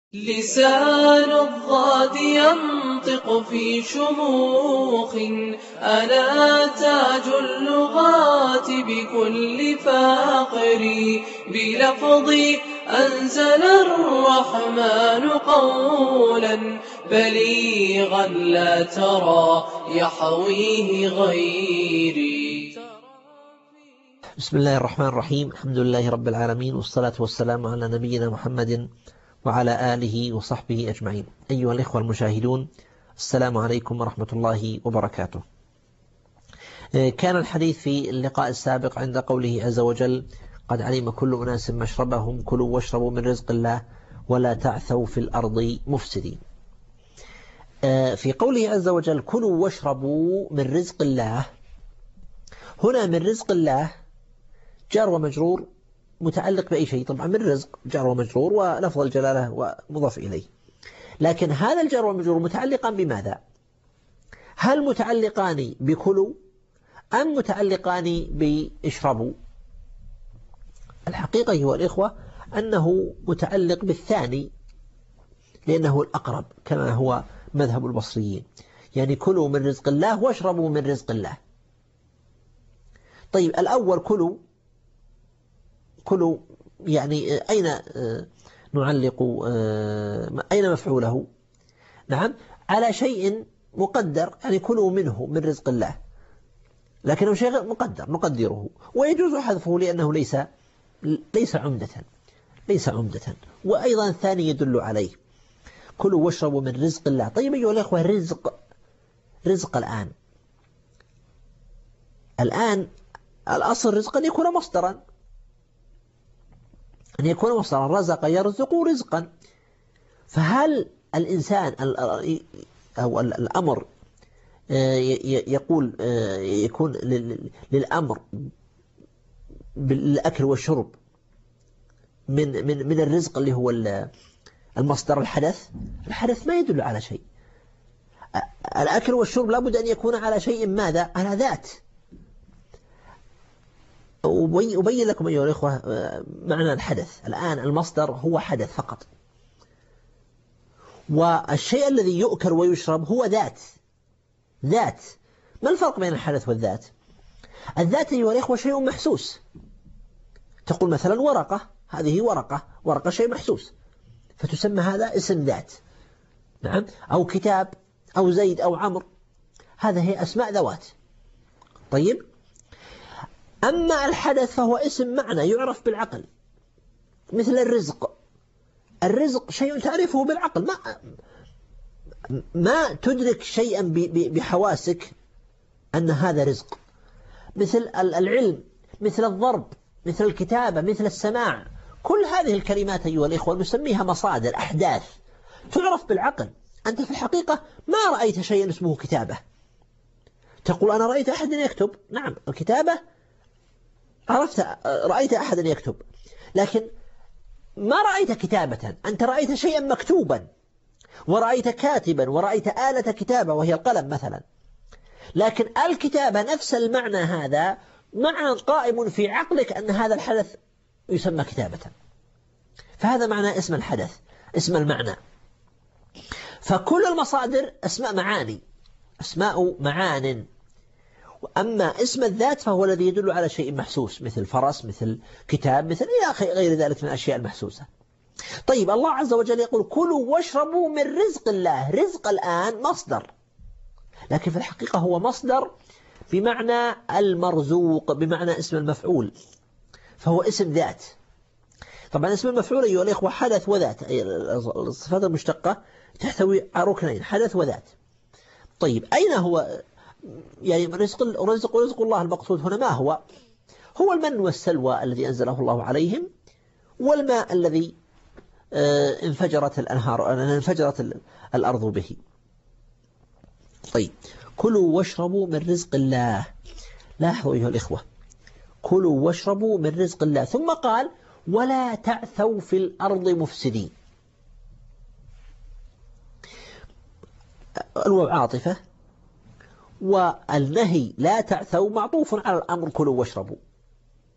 لسان الضاد ينطق في شموخ. أنا تاج اللغات بكل فاقر. بلفظي أنزل الرحمن قولا بليغا لا ترى يحويه غيري. بسم الله الرحمن الرحيم. الحمد لله رب العالمين، والصلاة والسلام على نبينا محمد وعلى آله وصحبه أجمعين. أيها الإخوة المشاهدون، السلام عليكم ورحمة الله وبركاته. كان الحديث في اللقاء السابق عند قوله عز وجل: قد علم كل أناس مشربهم، كلوا واشربوا من رزق الله ولا تعثوا في الأرض مفسدين. في قوله عز وجل كلوا واشربوا من رزق الله، هنا من رزق الله جار ومجرور متعلق بأي شيء. طبعا من رزق جار ومجرور ولفظ الجلالة ومضاف إليه، لكن هذا الجار والمجرور متعلقان بماذا؟ هل متعلقان بكلوا أم متعلقان باشربوا؟ الحقيقة أيها الإخوة أنه متعلق بالثاني، لأنه الأقرب كما هو مذهب البصريين، يعني كلوا من رزق الله واشربوا من رزق الله. طيب الأول كلوا يعني أين نعلق، أين مفعوله؟ نعم، على شيء مقدر، يعني كلوا منه من رزق الله، لكنه شيء مقدر نقدره، ويجوز حذفه لأنه ليس عمدة. وأيضا الثاني يدل عليه، كلوا واشربوا من رزق الله. طيب أيها الأخوة، رزق الآن الأصل رزق أن يكون مصدرا، رزق يرزق رزقا. فهل الإنسان أو الأمر يكون للأمر بالأكل والشرب من الرزق اللي هو المصدر الحدث ما يدل على شيء. الأكل والشرب لابد أن يكون على شيء، ماذا؟ على ذات. أبين لكم أيها الأخوة معنى الحدث. الآن المصدر هو حدث فقط، والشيء الذي يؤكل ويشرب هو ذات. ما الفرق بين الحدث والذات؟ الذات أيها الأخوة شيء محسوس. تقول مثلا ورقة، هذه ورقة شيء محسوس، فتسمى هذا اسم ذات. نعم، أو كتاب أو زيد أو عمرو، هذا هي أسماء ذوات. طيب، أما الحدث فهو اسم معنى يعرف بالعقل، مثل الرزق شيء تعرفه بالعقل، ما تدرك شيئا بحواسك أن هذا رزق. مثل العلم، مثل الضرب، مثل الكتابة، مثل السماع، كل هذه الكلمات أيها الإخوة نسميها مصادر، أحداث تعرف بالعقل. أنت في الحقيقة ما رأيت شيئا اسمه كتابة. تقول أنا رأيت أحد يكتب، نعم الكتابة رأيت أحدا يكتب، لكن ما رأيت كتابة. أنت رأيت شيئا مكتوبا، ورأيت كاتبا، ورأيت آلة كتابة وهي القلم مثلا، لكن الكتابة نفس المعنى، هذا معنى قائم في عقلك أن هذا الحدث يسمى كتابة. فهذا معنى اسم الحدث، اسم المعنى. فكل المصادر أسماء معان. وأما اسم الذات فهو الذي يدل على شيء محسوس، مثل فرس، مثل كتاب، مثل إلى غير ذلك من الأشياء المحسوسة. طيب الله عز وجل يقول كلوا واشربوا من رزق الله. رزق الآن مصدر، لكن في الحقيقة هو مصدر بمعنى المرزوق، بمعنى اسم المفعول، فهو اسم ذات. طبعا اسم المفعول أيها الإخوة حدث وذات، الصفات المشتقة تحتوي على ركنين، حدث وذات. طيب أين هو؟ يعني رزق الله المقصود هنا ما هو؟ هو المن والسلوى الذي أنزله الله عليهم، والماء الذي انفجرت الأرض به. طيب، كلوا واشربوا من رزق الله. لاحظوا أيها الإخوة، كلوا واشربوا من رزق الله، ثم قال ولا تعثوا في الأرض مفسدين. الواو عاطفة، والنهي لا تعثوا معطوف على الأمر كلوا واشربوا.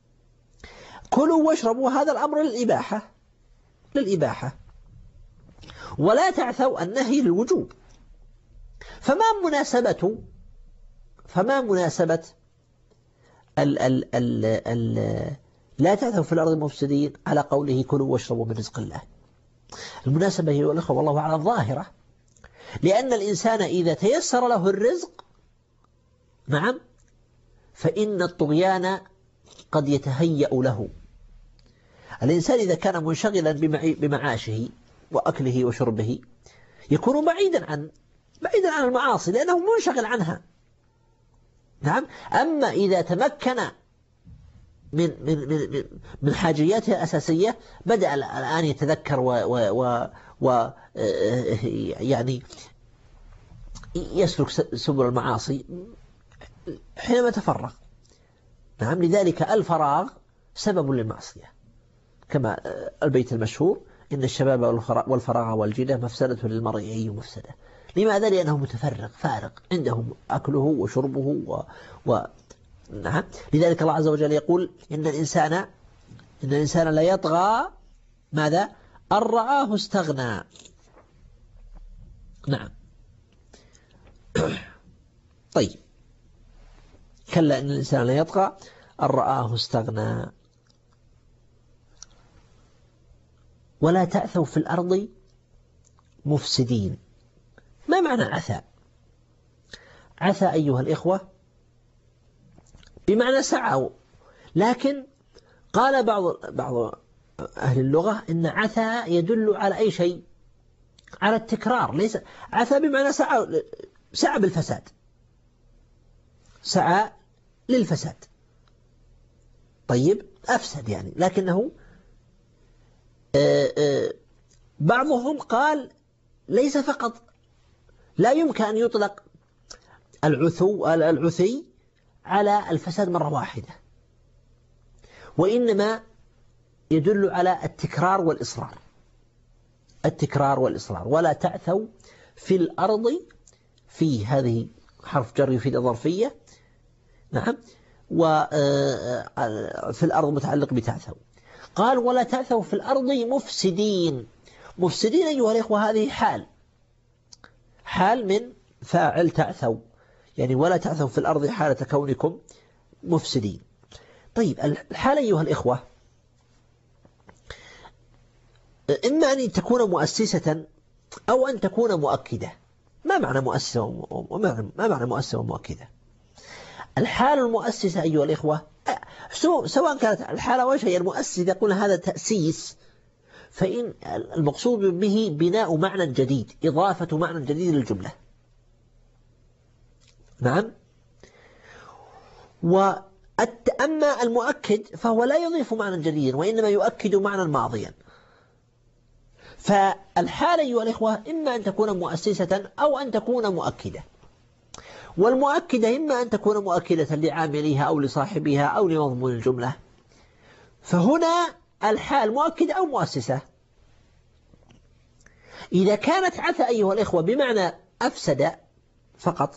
كلوا واشربوا هذا الأمر للإباحة. ولا تعثوا النهي للوجوب. فما مناسبة لا تعثوا في الأرض مفسدين على قوله كلوا واشربوا من رزق الله؟ المناسبة هي والأخوة والله على الظاهرة، لأن الإنسان إذا تيسر له الرزق نعم فإن الطغيان قد يتهيأ له. الإنسان إذا كان منشغلا بمعاشه وأكله وشربه يكون بعيدا عن المعاصي لأنه منشغل عنها. نعم. أما إذا تمكن من حاجياته الأساسية بدأ الآن يتذكر يعني يسلك سبل المعاصي حينما تفرغ. نعم. لذلك الفراغ سبب للمعصية، كما البيت المشهور إن الشباب والفراغ والجدة مفسدة للمرء أي مفسدة. لماذا؟ لأنه متفرغ فارغ عنده أكله وشربه نعم. لذلك الله عز وجل يقول إن الإنسان لا يطغى ماذا؟ أن رآه استغنى. نعم. طيب كلا إن الإنسان لا يطغى أن رآه استغنى. ولا تأثوا في الأرض مفسدين. ما معنى عثى؟ عثى أيها الإخوة بمعنى سعوا، لكن قال بعض أهل اللغة إن عثى يدل على أي شيء؟ على التكرار. ليس عثى بمعنى سعى بالفساد، سعى للفساد. طيب أفسد يعني، لكنه بعضهم قال ليس فقط، لا يمكن أن يطلق العثي على الفساد مرة واحدة، وإنما يدل على التكرار والإصرار. ولا تعثوا في الأرض، في هذه حرف جر يفيد الظرفية. نعم. وفي الأرض متعلق بتعثوا. قال ولا تعثوا في الأرض مفسدين. مفسدين أيها الإخوة هذه حال من فاعل تعثوا، يعني ولا تعثوا في الأرض حالة كونكم مفسدين. طيب الحال أيها الإخوة إما أن تكون مؤسسة أو أن تكون مؤكدة. ما معنى مؤسسة ومؤكدة؟ الحال المؤسسة أيها الإخوة سواء كانت الحالة وش هي المؤسسة، إذا قلنا هذا تأسيس فإن المقصود به بناء معنى جديد، إضافة معنى جديد للجملة. نعم. وأما المؤكد فهو لا يضيف معنى جديدا وإنما يؤكد معنى ماضيا. فالحالة أيها الإخوة إما أن تكون مؤسسة أو أن تكون مؤكدة. والمؤكدة إما أن تكون مؤكدة لعاملها أو لصاحبها أو لمضمون الجملة. فهنا الحال مؤكدة أو مؤسسة. إذا كانت عثى أيها الإخوة بمعنى أفسد فقط،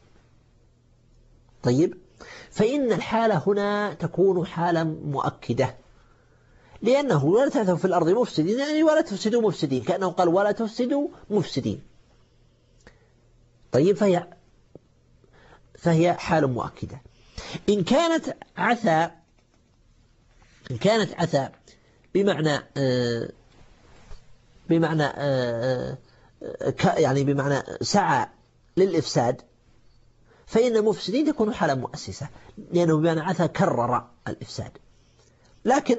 طيب، فإن الحالة هنا تكون حالة مؤكدة، لأنه ولا تعثوا في الأرض مفسدين يعني ولا تفسدوا مفسدين، كأنه قال ولا تفسدوا مفسدين. طيب فهي حال مؤكدة. إن كانت عثى يعني بمعنى سعى للإفساد، فإن مفسدين تكون حالة مؤسسة، لأنه بمعنى عثى كرر الإفساد. لكن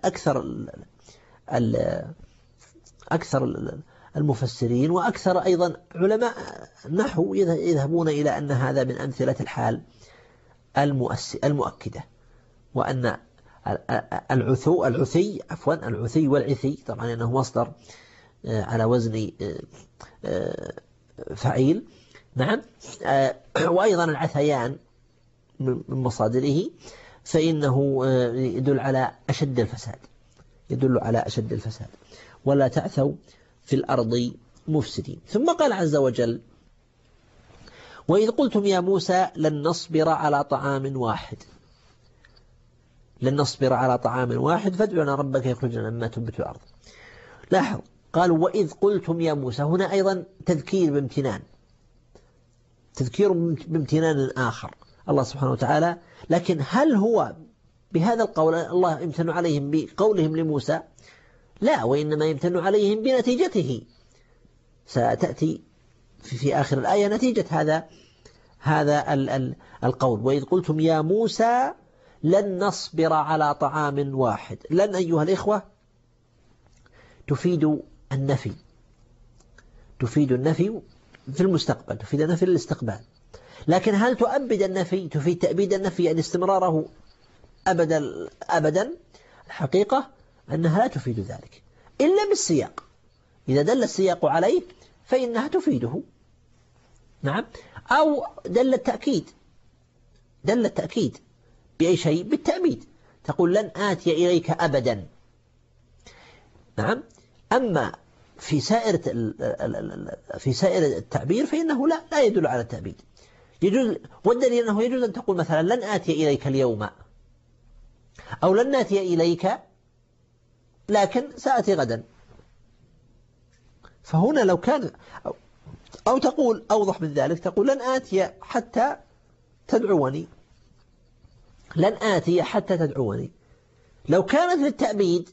أكثر المفسرين وأكثر أيضا علماء النحو يذهبون إلى أن هذا من أمثلة الحال المؤكدة، وأن العثي والعثي طبعا أنه مصدر على وزن فعيل. نعم. وأيضا العثيان من مصادره، فإنه يدل على أشد الفساد. ولا تعثوا في الأرض مفسدين. ثم قال عز وجل وإذ قلتم يا موسى لن نصبر على طعام واحد فادع لنا ربك يخرج لنا مما تنبت الأرض. لاحظ قالوا وإذ قلتم يا موسى، هنا أيضا تذكير بامتنان، تذكير بامتنان آخر الله سبحانه وتعالى. لكن هل هو بهذا القول الله يمتن عليهم بقولهم لموسى؟ لا، وإنما يمتن عليهم بنتيجته. ستأتي في آخر الآية نتيجة هذا القول. وإذ قلتم يا موسى لن نصبر على طعام واحد. لن أيها الإخوة تفيد النفي، تفيد النفي في المستقبل، تفيد النفي للاستقبال. لكن هل تؤبد النفي، تفيد تأبيد النفي يعني استمراره أبدا؟ الحقيقة أنها لا تفيد ذلك إلا بالسياق. إذا دل السياق عليه فإنها تفيده، نعم. أو دل التأكيد، دل التأكيد بأي شيء؟ بالتأبيد، تقول لن آتي إليك أبدا، نعم. أما في سائر التعبير فإنه لا يدل على التأبيد. يجوز، والدليل أنه يجوز أن تقول مثلا لن آتي إليك اليوم، أو لن نأتي إليك لكن سأتي غدا. فهنا لو كان، أو تقول أوضح من ذلك، تقول لن آتي حتى تدعوني، لن آتي حتى تدعوني. لو كانت للتأبيد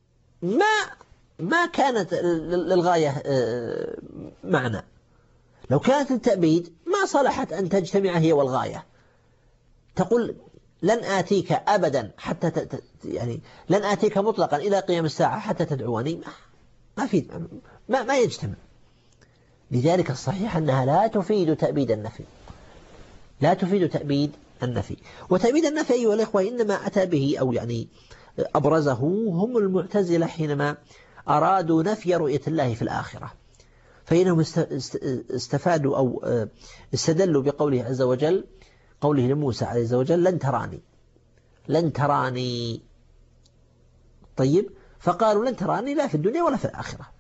ما كانت للغاية معنى. لو كانت للتأبيد ما صلحت أن تجتمع هي والغاية. تقول لن آتيك أبدا حتى يعني لن آتيك مطلقا إلى قيام الساعة حتى تدعوني، ما يجتمع. لذلك الصحيح أنها لا تفيد تأبيد النفي، لا تفيد تأبيد النفي. وتأبيد النفي أيها الإخوة إنما أتى به أو يعني أبرزه هم المعتزلة حينما أرادوا نفي رؤية الله في الآخرة، فإنهم استفادوا أو استدلوا بقوله عز وجل، قوله لموسى عز وجل لن تراني، لن تراني. طيب، فقالوا لن تراني لا في الدنيا ولا في الآخرة،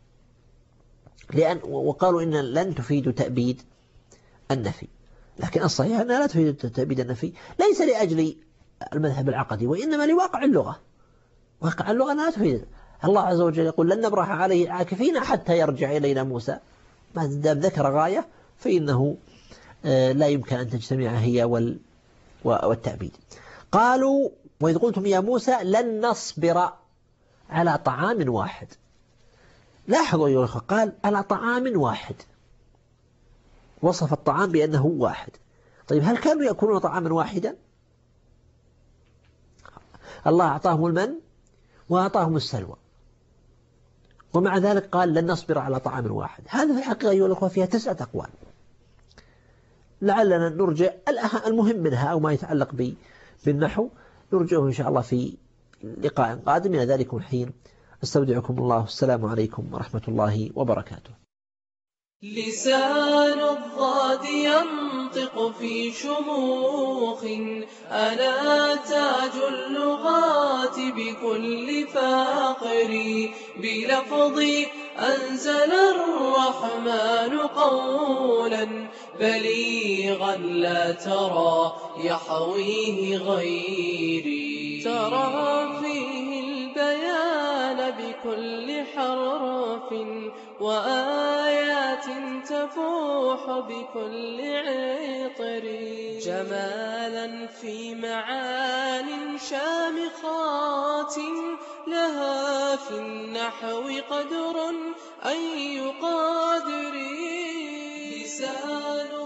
وقالوا إن لن تفيد تأبيد النفي. لكن الصحيح أنها لا تفيد تأبيد النفي، ليس لأجل المذهب العقدي، وإنما لواقع اللغة. واقع اللغة لا تفيد. الله عز وجل يقول لن نبرح عليه عاكفين حتى يرجع إلينا موسى. ما دام ذكر غاية فإنه لا يمكن أن تجتمع هي والتأبيد. قالوا وإذ قلتم يا موسى لن نصبر على طعام واحد. لاحظوا أيها الأخوة، قال على طعام واحد، وصف الطعام بأنه واحد. طيب، هل كانوا يأكلون طعاما واحدا؟ الله أعطاهم المن وأعطاهم السلوى، ومع ذلك قال لن نصبر على طعام واحد. هذا في الحقيقة أيها الأخوة فيها 9 أقوال، لعلنا نرجع المهم منها أو ما يتعلق بالنحو نرجعه إن شاء الله في لقاء قادم. إلى ذلك الحين استودعكم الله، السلام عليكم ورحمة الله وبركاته. لسان الضاد ينطق في شموخ، أنا تاج اللغات بكل فاقر، بلفظي أنزل الرحمن قولا بليغا لا ترى يحويه غيري. ترى فيه البيان بكل حرف، وآيات تفوح بكل عطر، جمالا في معان شامخات، لها في النحو قدر أي قادر. لسان